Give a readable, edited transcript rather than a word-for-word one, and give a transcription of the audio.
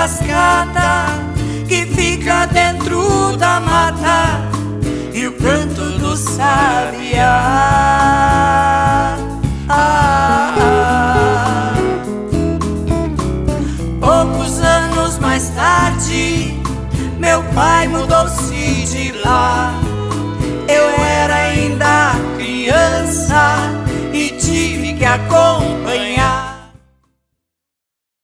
cascata que fica dentro da mata e o canto do sabiá. Poucos anos mais tarde, meu pai mudou-se de lá.